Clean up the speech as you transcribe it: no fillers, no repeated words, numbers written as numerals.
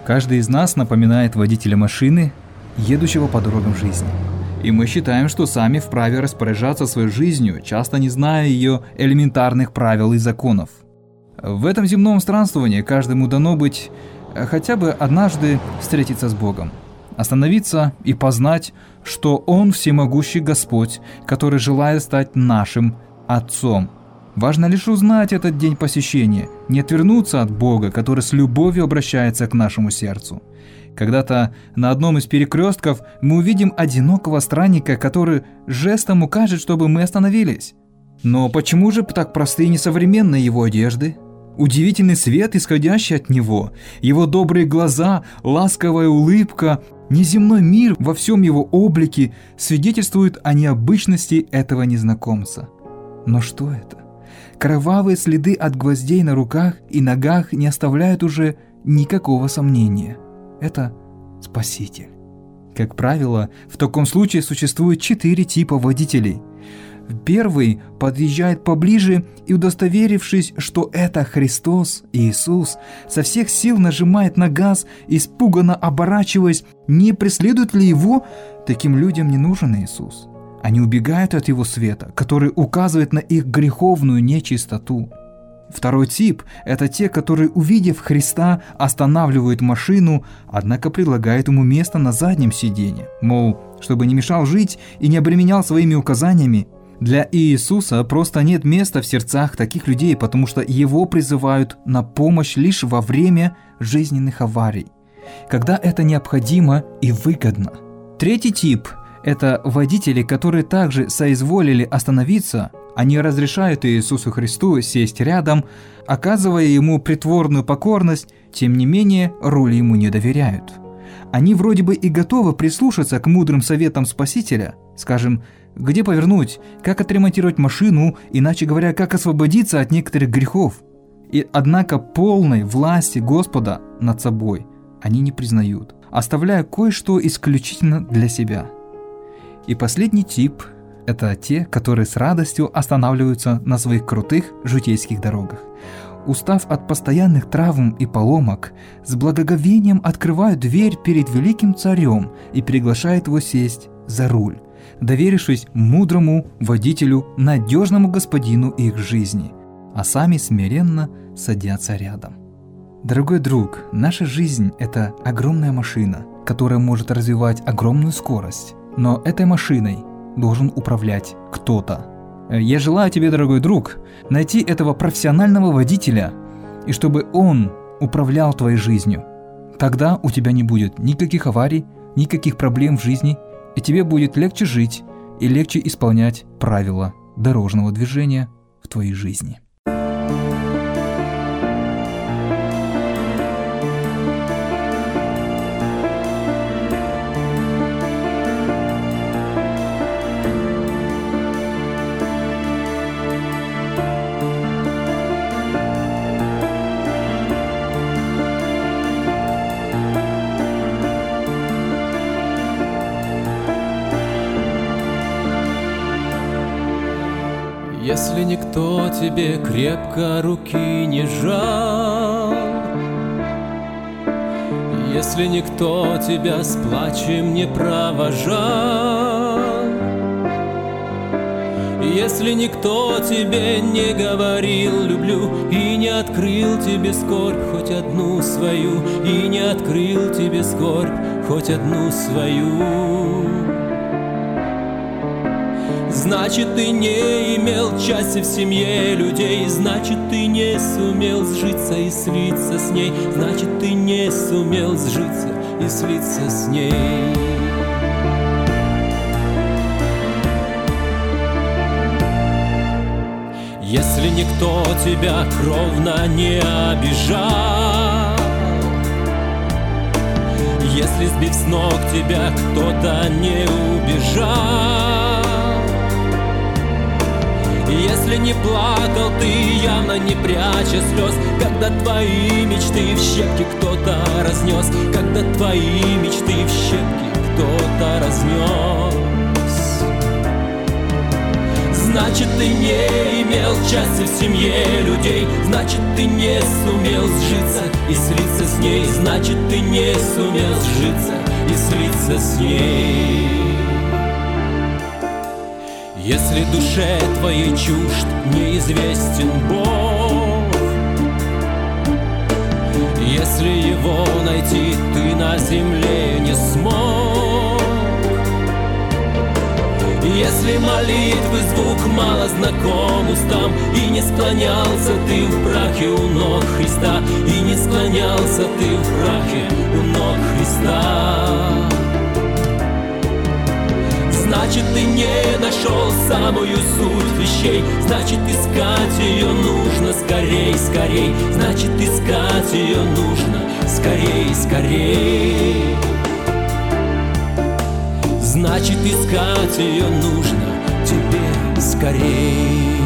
Каждый из нас напоминает водителя машины, едущего по дорогам жизни. И мы считаем, что сами вправе распоряжаться своей жизнью, часто не зная ее элементарных правил и законов. В этом земном странствовании каждому дано быть хотя бы однажды встретиться с Богом, остановиться и познать, что Он всемогущий Господь, который желает стать нашим Отцом. Важно лишь узнать этот день посещения, не отвернуться от Бога, который с любовью обращается к нашему сердцу. Когда-то на одном из перекрестков мы увидим одинокого странника, который жестом укажет, чтобы мы остановились. Но почему же так просты и несовременные его одежды? Удивительный свет, исходящий от него, его добрые глаза, ласковая улыбка, неземной мир во всем его облике свидетельствуют о необычности этого незнакомца. Но что это? Кровавые следы от гвоздей на руках и ногах не оставляют уже никакого сомнения. Это Спаситель. Как правило, в таком случае существует 4 типа водителей. Первый подъезжает поближе и, удостоверившись, что это Христос, Иисус, со всех сил нажимает на газ, испуганно оборачиваясь, не преследует ли его. Таким людям не нужен Иисус. Они убегают от Его света, который указывает на их греховную нечистоту. Второй тип – это те, которые, увидев Христа, останавливают машину, однако предлагают ему место на заднем сиденье, мол, чтобы не мешал жить и не обременял своими указаниями. Для Иисуса просто нет места в сердцах таких людей, потому что Его призывают на помощь лишь во время жизненных аварий, когда это необходимо и выгодно. Третий тип – это водители, которые также соизволили остановиться. Они разрешают Иисусу Христу сесть рядом, оказывая Ему притворную покорность, тем не менее руль Ему не доверяют. Они вроде бы и готовы прислушаться к мудрым советам Спасителя, скажем, где повернуть, как отремонтировать машину, иначе говоря, как освободиться от некоторых грехов. И однако полной власти Господа над собой они не признают, оставляя кое-что исключительно для себя. И последний тип – это те, которые с радостью останавливаются на своих крутых житейских дорогах. Устав от постоянных травм и поломок, с благоговением открывают дверь перед великим царем и приглашают его сесть за руль, доверившись мудрому водителю, надежному господину их жизни, а сами смиренно садятся рядом. Дорогой друг, наша жизнь – это огромная машина, которая может развивать огромную скорость. Но этой машиной должен управлять кто-то. Я желаю тебе, дорогой друг, найти этого профессионального водителя, и чтобы он управлял твоей жизнью. Тогда у тебя не будет никаких аварий, никаких проблем в жизни, и тебе будет легче жить и легче исполнять правила дорожного движения в твоей жизни. Если никто тебе крепко руки не жал, если никто тебя с плачем не провожал, если никто тебе не говорил «люблю» и не открыл тебе скорбь хоть одну свою, и не открыл тебе скорбь хоть одну свою, значит, ты не имел части в семье людей, значит, ты не сумел сжиться и слиться с ней, значит, ты не сумел сжиться и слиться с ней. Если никто тебя кровно не обижал, если, сбив с ног, тебя кто-то не убежал, если не плакал ты, явно не пряча слез, когда твои мечты в щепки кто-то разнес, когда твои мечты в щепки кто-то разнес, Значит, ты не имел счастья в семье людей. Значит, ты не сумел сжиться и слиться с ней. Значит, ты не сумел сжиться и слиться с ней. Если душе твоей чужд неизвестен Бог, если его найти ты на земле не смог, если молитвы звук мало знаком устам, и не склонялся ты в прахе у ног Христа, и не склонялся ты в прахе у ног Христа, значит, ты не нашел самую суть вещей. Значит, искать ее нужно скорей, скорей. Значит, искать ее нужно скорей, скорей. Значит, искать ее нужно тебе скорей.